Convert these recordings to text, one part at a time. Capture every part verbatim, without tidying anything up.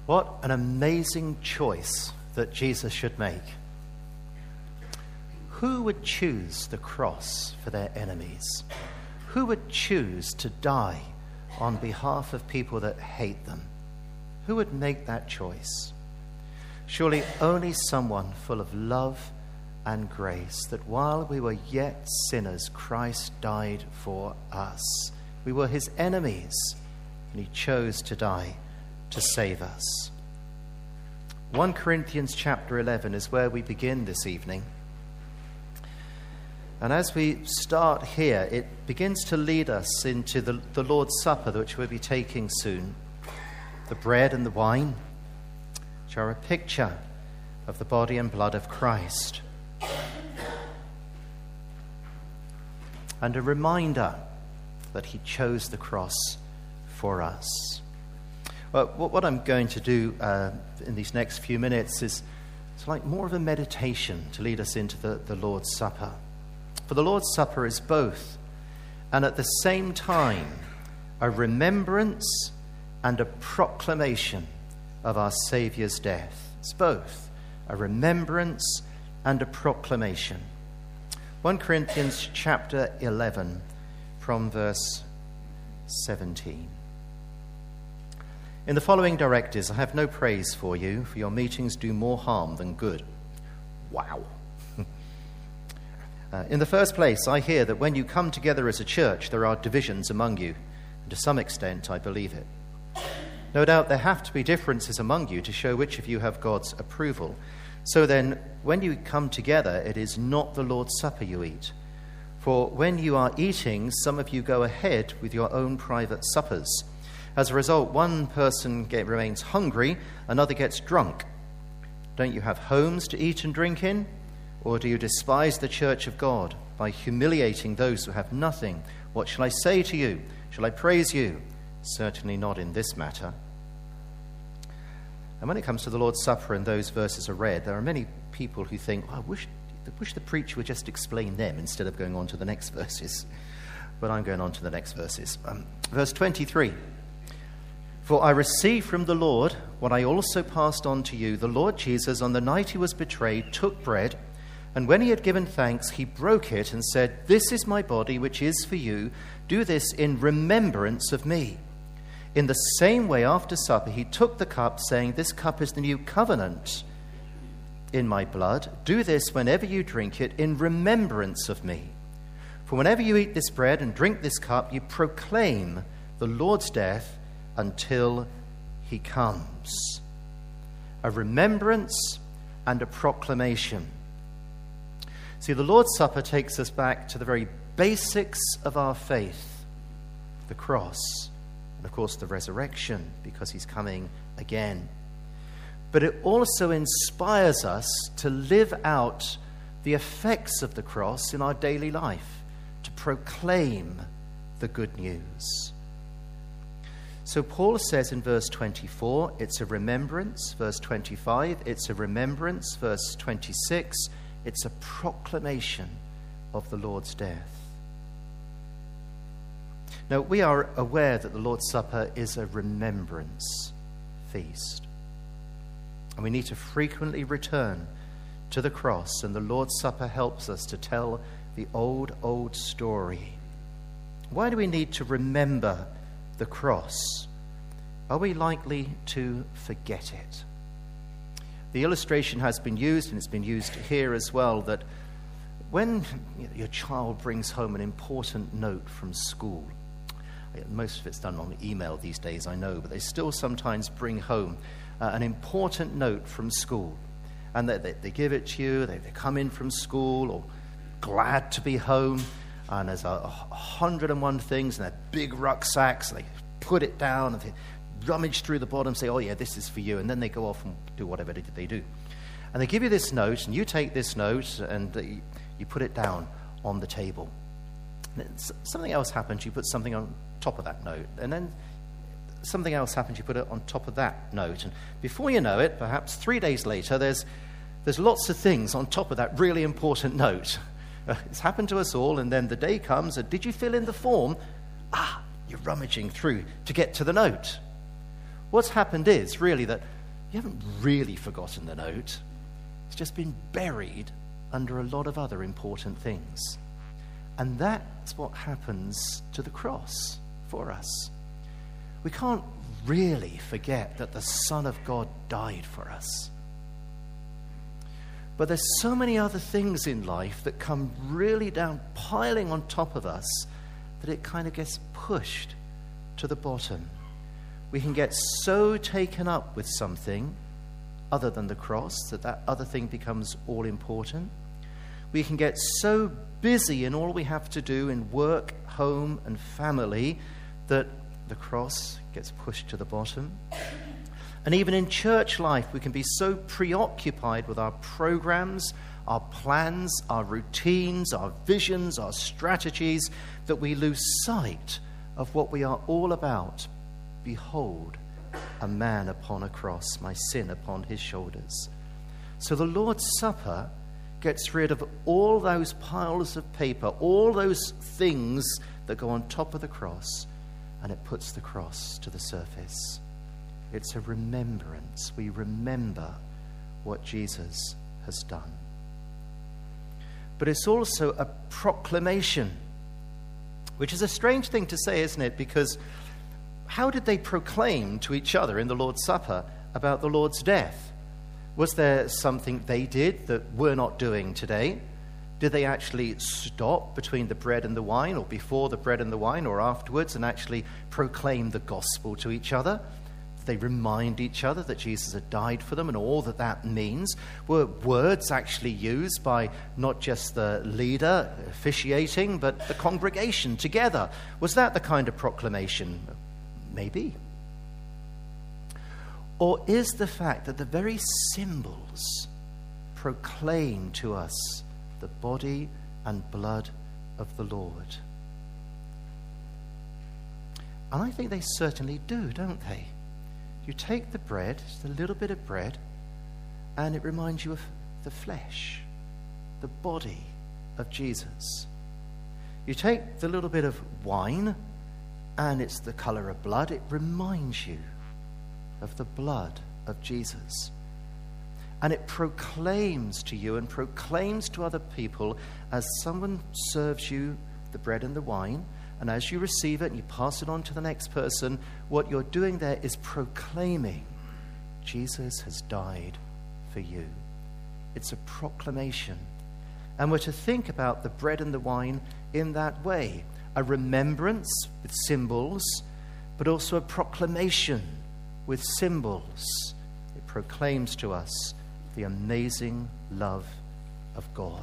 What an amazing choice that Jesus should make. Who would choose the cross for their enemies? Who would choose to die on behalf of people that hate them? Who would make that choice? Surely only someone full of love and grace, that while we were yet sinners, Christ died for us. We were his enemies, and he chose to die to save us. First Corinthians chapter eleven is where we begin this evening. And as we start here, it begins to lead us into the, the Lord's Supper, which we'll be taking soon. The bread and the wine, which are a picture of the body and blood of Christ. And a reminder that he chose the cross for us. Well, what I'm going to do uh, in these next few minutes is it's like more of a meditation to lead us into the, the Lord's Supper. For the Lord's Supper is both, and at the same time, a remembrance and a proclamation of our Saviour's death. It's both a remembrance and a proclamation. First Corinthians chapter eleven from verse seventeen. In the following directives, I have no praise for you, for your meetings do more harm than good. Wow. uh, in the first place, I hear that when you come together as a church, there are divisions among you. And to some extent, I believe it. No doubt there have to be differences among you to show which of you have God's approval. So then, when you come together, it is not the Lord's Supper you eat. For when you are eating, some of you go ahead with your own private suppers. As a result, one person get, remains hungry, another gets drunk. Don't you have homes to eat and drink in? Or do you despise the church of God by humiliating those who have nothing? What shall I say to you? Shall I praise you? Certainly not in this matter. And when it comes to the Lord's Supper and those verses are read, there are many people who think, oh, I wish, I wish the preacher would just explain them instead of going on to the next verses. But I'm going on to the next verses. Um, verse twenty-three. For I received from the Lord what I also passed on to you. The Lord Jesus, on the night he was betrayed, took bread, and when he had given thanks, he broke it and said, This is my body, which is for you. Do this in remembrance of me. In the same way, after supper, he took the cup, saying, This cup is the new covenant in my blood. Do this whenever you drink it in remembrance of me. For whenever you eat this bread and drink this cup, you proclaim the Lord's death until he comes. A remembrance and a proclamation. See, the Lord's Supper takes us back to the very basics of our faith. The cross. And of course the resurrection, because he's coming again. But it also inspires us to live out the effects of the cross in our daily life. To proclaim the good news. So Paul says in verse twenty-four, it's a remembrance. Verse twenty-five, it's a remembrance. Verse twenty-six, it's a proclamation of the Lord's death. Now, we are aware that the Lord's Supper is a remembrance feast. And we need to frequently return to the cross, and the Lord's Supper helps us to tell the old, old story. Why do we need to remember the cross? Are we likely to forget it? The illustration has been used, and it's been used here as well, that when your child brings home an important note from school, most of it's done on email these days, I know, but they still sometimes bring home uh, an important note from school. And they, they, they give it to you, they, they come in from school, or glad to be home, and there's a, a hundred and one things in their big rucksacks, and they put it down, and they rummage through the bottom, say, oh yeah, this is for you, and then they go off and do whatever they, they do. And they give you this note, and you take this note, and uh, you, you put it down on the table. And something else happens, you put something on top of that note, and then something else happens, you put it on top of that note, and before you know it, perhaps three days later, there's there's lots of things on top of that really important note. Uh, it's happened to us all, and then the day comes, and did you fill in the form? Ah, you're rummaging through to get to the note. What's happened is really that you haven't really forgotten the note. It's just been buried under a lot of other important things. And that's what happens to the cross for us. We can't really forget that the Son of God died for us. But there's so many other things in life that come really down, piling on top of us, that it kind of gets pushed to the bottom. We can get so taken up with something other than the cross that that other thing becomes all important. We can get so busy in all we have to do in work, home, and family that the cross gets pushed to the bottom. And even in church life, we can be so preoccupied with our programs, our plans, our routines, our visions, our strategies, that we lose sight of what we are all about. Behold, a man upon a cross, my sin upon his shoulders. So the Lord's Supper gets rid of all those piles of paper, all those things that go on top of the cross, and it puts the cross to the surface. It's a remembrance. We remember what Jesus has done. But it's also a proclamation, which is a strange thing to say, isn't it? Because how did they proclaim to each other in the Lord's Supper about the Lord's death? Was there something they did that we're not doing today? Did they actually stop between the bread and the wine, or before the bread and the wine, or afterwards, and actually proclaim the gospel to each other? Did they remind each other that Jesus had died for them and all that that means? Were words actually used by not just the leader officiating, but the congregation together? Was that the kind of proclamation? Maybe. Or is the fact that the very symbols proclaim to us the body and blood of the Lord? And I think they certainly do, don't they? You take the bread, just a little bit of bread, and it reminds you of the flesh, the body of Jesus. You take the little bit of wine, and it's the color of blood. It reminds you of the blood of Jesus. And it proclaims to you and proclaims to other people, as someone serves you the bread and the wine, and as you receive it and you pass it on to the next person, what you're doing there is proclaiming Jesus has died for you. It's a proclamation. And we're to think about the bread and the wine in that way. A remembrance with symbols, but also a proclamation with symbols. It proclaims to us the amazing love of God.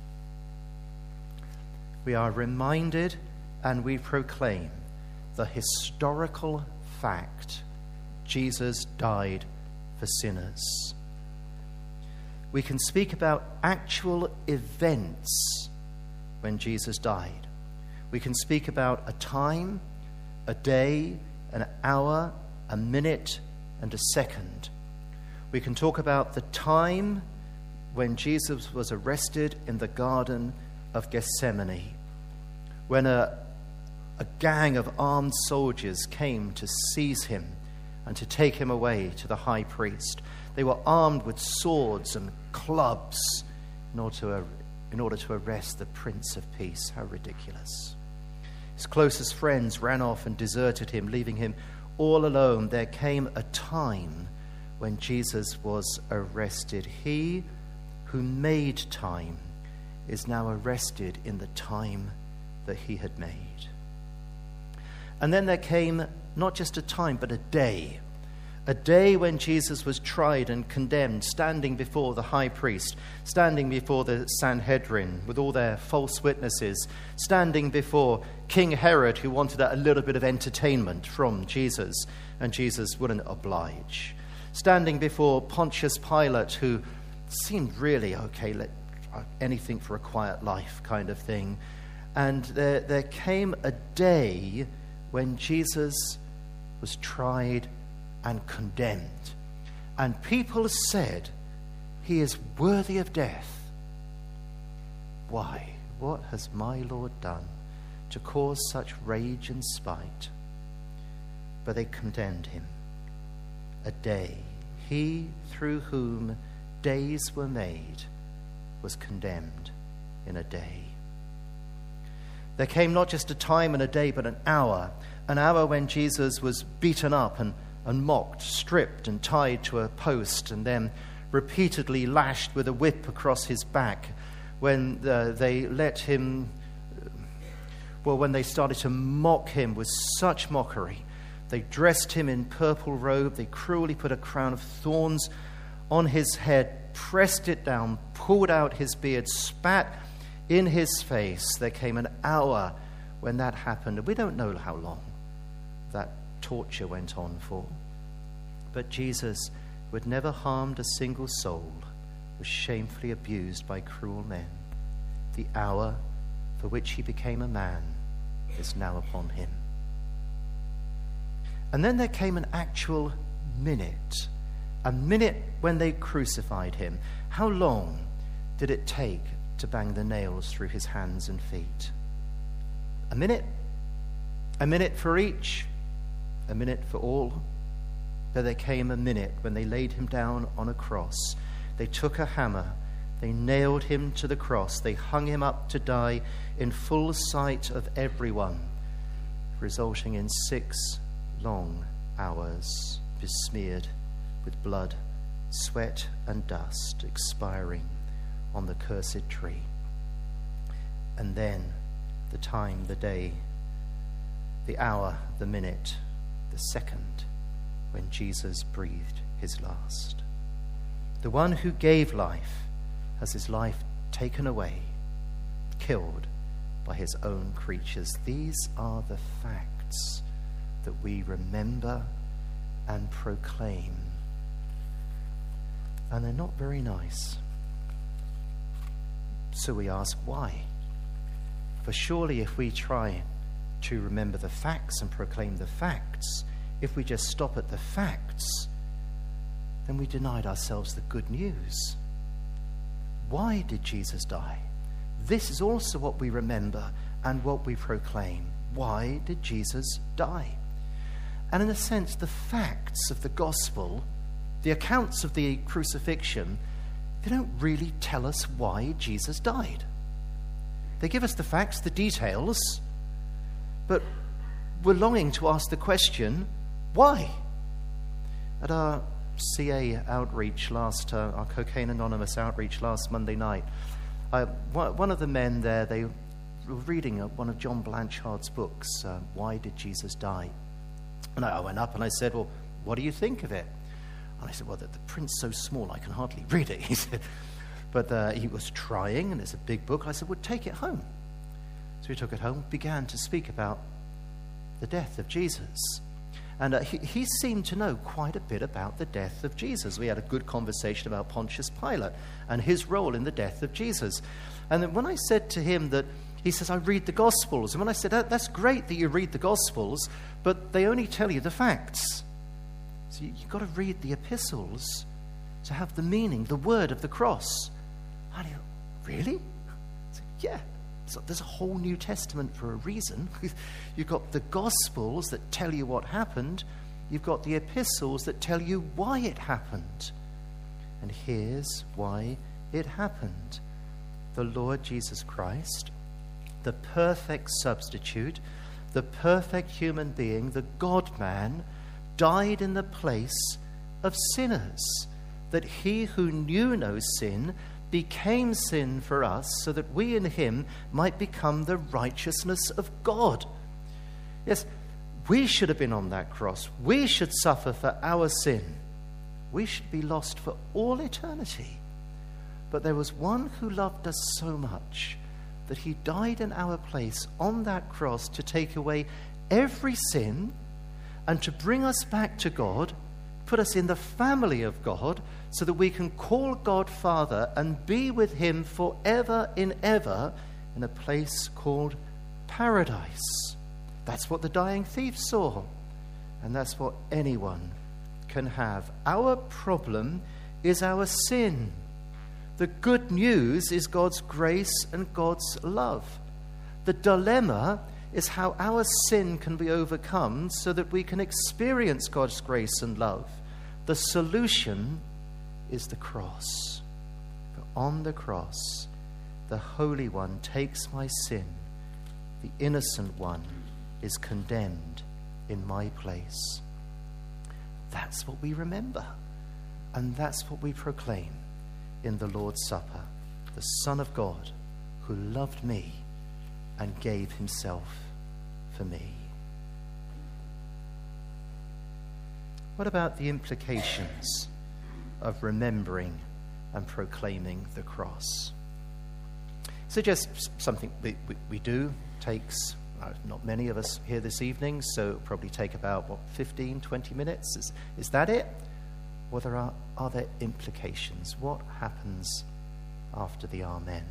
We are reminded and we proclaim the historical fact: Jesus died for sinners. We can speak about actual events when Jesus died. We can speak about a time, a day, an hour, a minute, and a second. We can talk about the time when Jesus was arrested in the Garden of Gethsemane, when a, a gang of armed soldiers came to seize him and to take him away to the high priest. They were armed with swords and clubs in order to, in order to arrest the Prince of Peace. How ridiculous. His closest friends ran off and deserted him, leaving him all alone. There came a time when Jesus was arrested. He who made time is now arrested in the time that he had made. And then there came not just a time, but a day. A day when Jesus was tried and condemned, standing before the high priest, standing before the Sanhedrin with all their false witnesses, standing before King Herod, who wanted a little bit of entertainment from Jesus, and Jesus wouldn't oblige. Standing before Pontius Pilate, who seemed really okay, let, anything for a quiet life kind of thing. And there, there came a day when Jesus was tried and condemned. And people said, he is worthy of death. Why? What has my Lord done to cause such rage and spite? But they condemned him. A day. he through whom days were made was condemned in a day. There came not just a time and a day, but an hour, an hour when Jesus was beaten up and, and mocked, stripped and tied to a post, and then repeatedly lashed with a whip across his back, when uh, they let him, well, when they started to mock him with such mockery. They dressed him in purple robe, they cruelly put a crown of thorns on his head, pressed it down, pulled out his beard, spat in his face. There came an hour when that happened, and we don't know how long that torture went on for. But Jesus, who had never harmed a single soul, was shamefully abused by cruel men. The hour for which he became a man is now upon him. And then there came an actual minute, a minute when they crucified him. How long did it take to bang the nails through his hands and feet? A minute? A minute for each? A minute for all? But there came a minute when they laid him down on a cross. They took a hammer, they nailed him to the cross, they hung him up to die in full sight of everyone, resulting in six long hours besmeared with blood, sweat, and dust, expiring on the cursed tree. And then the time, the day, the hour, the minute, the second, when Jesus breathed his last. The one who gave life has his life taken away, killed by his own creatures. These are the facts that we remember and proclaim. And they're not very nice. So we ask, why? For surely if we try to remember the facts and proclaim the facts, if we just stop at the facts, then we denied ourselves the good news. Why did Jesus die? This is also what we remember and what we proclaim. Why did Jesus die? And in a sense, the facts of the gospel, the accounts of the crucifixion, they don't really tell us why Jesus died. They give us the facts, the details, but we're longing to ask the question, why? At our C A outreach last, uh, our Cocaine Anonymous outreach last Monday night, uh, one of the men there, they were reading one of John Blanchard's books, uh, Why Did Jesus Die? And I went up and I said, well, what do you think of it? And I said, well, the, the print's so small I can hardly read it. He said, but uh, he was trying, and it's a big book. I said, well, take it home. So he took it home, began to speak about the death of Jesus. And uh, he, he seemed to know quite a bit about the death of Jesus. We had a good conversation about Pontius Pilate and his role in the death of Jesus. And then when I said to him that, he says, I read the Gospels. And when I said, that, that's great that you read the Gospels, but they only tell you the facts. So you, you've got to read the epistles to have the meaning, the word of the cross. And he, really? I said, yeah. So there's a whole New Testament for a reason. You've got the Gospels that tell you what happened. You've got the epistles that tell you why it happened. And here's why it happened. The Lord Jesus Christ, the perfect substitute, the perfect human being, the God-man, died in the place of sinners, that he who knew no sin became sin for us, so that we in him might become the righteousness of God. Yes, we should have been on that cross. We should suffer for our sin. We should be lost for all eternity. But there was one who loved us so much that he died in our place on that cross to take away every sin and to bring us back to God, put us in the family of God, so that we can call God Father and be with him forever and ever in a place called paradise. That's what the dying thief saw, and that's what anyone can have. Our problem is our sin. The good news is God's grace and God's love. The dilemma is how our sin can be overcome so that we can experience God's grace and love. The solution is the cross. For on the cross, the Holy One takes my sin. The innocent one is condemned in my place. That's what we remember. And that's what we proclaim in the Lord's Supper. The Son of God who loved me and gave himself for me. What about the implications of remembering and proclaiming the cross? So just something we, we, we do. Takes uh, not many of us here this evening, so it'll probably take about, what, fifteen, twenty minutes? Is, is that it? Or there are, are there implications? What happens after the Amen?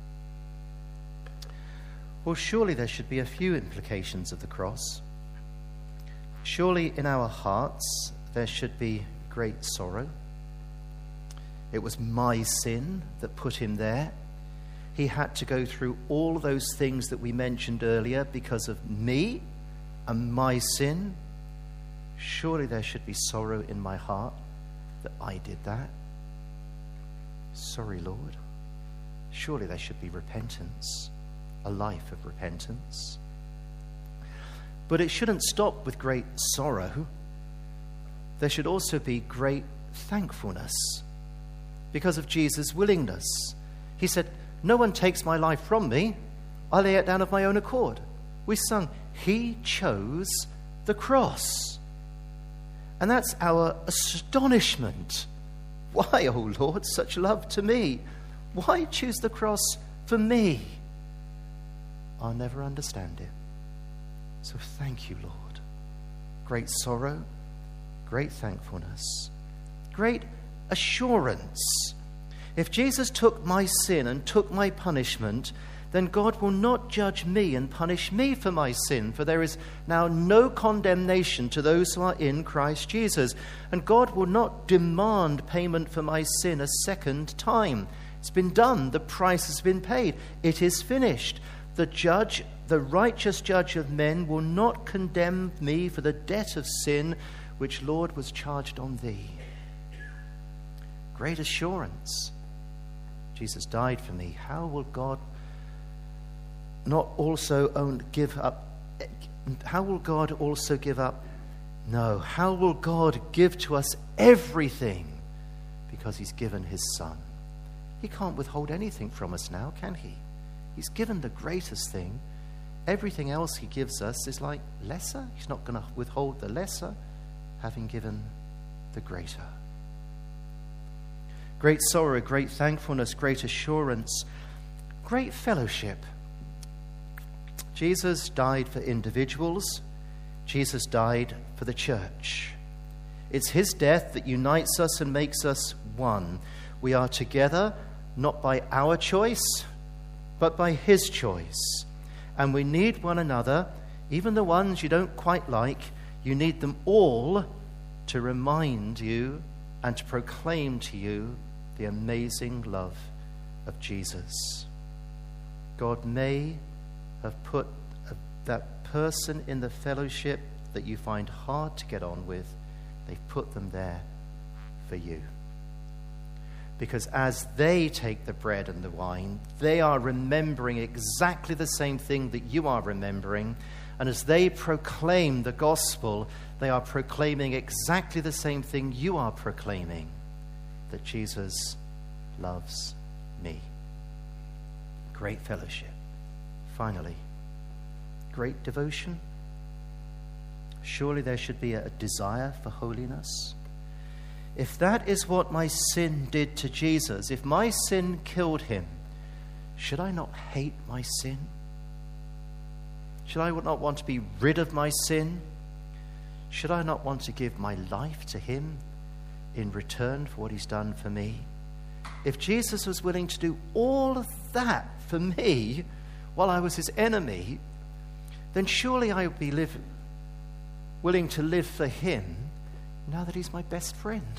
Well, surely there should be a few implications of the cross. Surely in our hearts there should be great sorrow. It was my sin that put him there. He had to go through all those things that we mentioned earlier because of me and my sin. Surely there should be sorrow in my heart that I did that. Sorry, Lord. Surely there should be repentance, a life of repentance. But it shouldn't stop with great sorrow. There should also be great thankfulness because of Jesus' willingness. He said, "No one takes my life from me. I lay it down of my own accord." We sung, he chose the cross. And that's our astonishment. Why, oh Lord, such love to me? Why choose the cross for me? I'll never understand it. So thank you, Lord. Great sorrow, great thankfulness, great assurance. If Jesus took my sin and took my punishment, then God will not judge me and punish me for my sin, for there is now no condemnation to those who are in Christ Jesus. And God will not demand payment for my sin a second time. It's been done. The price has been paid. It is finished. The judge, the righteous judge of men, will not condemn me for the debt of sin which, Lord, was charged on thee. Great assurance. Jesus died for me. How will God not also own, give up? How will God also give up? No. How will God give to us everything? Because he's given his Son. He can't withhold anything from us now, can he? He's given the greatest thing. Everything else he gives us is like lesser. He's not going to withhold the lesser, having given the greater. Great sorrow, great thankfulness, great assurance, great fellowship. Jesus died for individuals. Jesus died for the church. It's his death that unites us and makes us one. We are together, not by our choice, but by his choice. And we need one another, even the ones you don't quite like. You need them all to remind you and to proclaim to you the amazing love of Jesus. God may have put a, that person in the fellowship that you find hard to get on with, they've put them there for you. Because as they take the bread and the wine, they are remembering exactly the same thing that you are remembering. And as they proclaim the gospel, they are proclaiming exactly the same thing you are proclaiming, that Jesus loves me. Great fellowship. Finally, great devotion. Surely there should be a desire for holiness. If that is what my sin did to Jesus, if my sin killed him, should I not hate my sin? Should I not want to be rid of my sin? Should I not want to give my life to him in return for what he's done for me? If Jesus was willing to do all of that for me while I was his enemy, then surely I would be live, willing to live for him now that he's my best friend.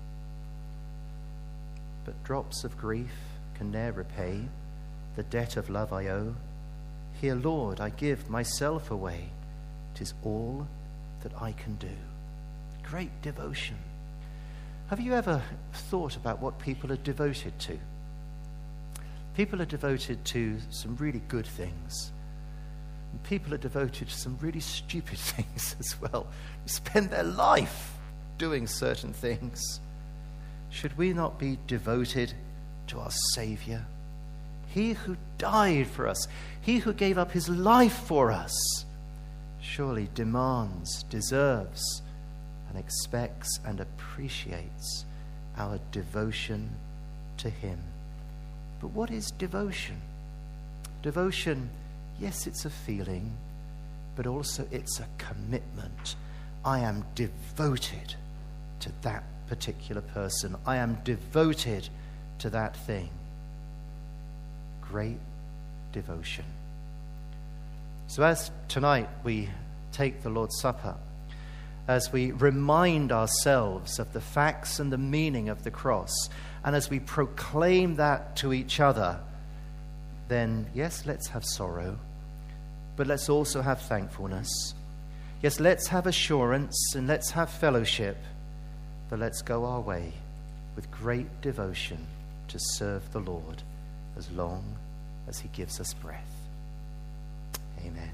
But drops of grief can ne'er repay the debt of love I owe. Here, Lord, I give myself away. 'Tis all that I can do. Great devotion. Have you ever thought about what people are devoted to? People are devoted to some really good things. And people are devoted to some really stupid things as well. They spend their life doing certain things. Should we not be devoted to our Savior? He who died for us, he who gave up his life for us, surely demands, deserves, and expects and appreciates our devotion to him. But what is devotion? Devotion, yes, it's a feeling, but also it's a commitment. I am devoted to that particular person. I am devoted to that thing. Great devotion. So as tonight we take the Lord's Supper, as we remind ourselves of the facts and the meaning of the cross, and as we proclaim that to each other, then yes, let's have sorrow, but let's also have thankfulness. Yes, let's have assurance and let's have fellowship, but let's go our way with great devotion to serve the Lord as long as he gives us breath. Amen.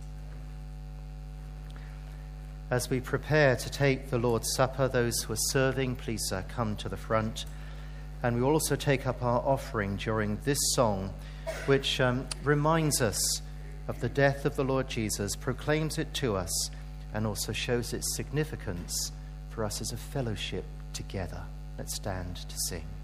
As we prepare to take the Lord's Supper, those who are serving, please uh, come to the front. And we will also take up our offering during this song, which um, reminds us of the death of the Lord Jesus, proclaims it to us, and also shows its significance for us as a fellowship together. Let's stand to sing.